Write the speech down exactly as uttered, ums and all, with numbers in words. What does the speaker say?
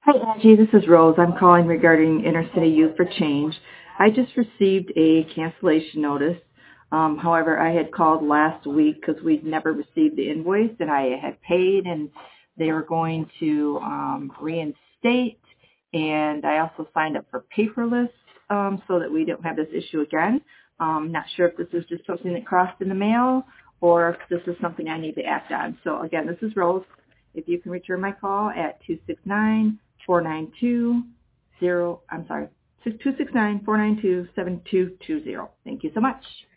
Hi, Angie. This is Rose. I'm calling regarding Intercity Youth for Change. I just received a cancellation notice. Um, however, I had called last week because we'd never received the invoice, and I had paid, and they were going to um, reinstate. And I also signed up for paperless um, so that we don't have this issue again. Um, not sure if this is just something that crossed in the mail or if this is something I need to act on. So again, this is Rose. If you can return my call at two six nine, four nine two, zero, I'm sorry, two six nine, four nine two, seven two two zero. Thank you so much.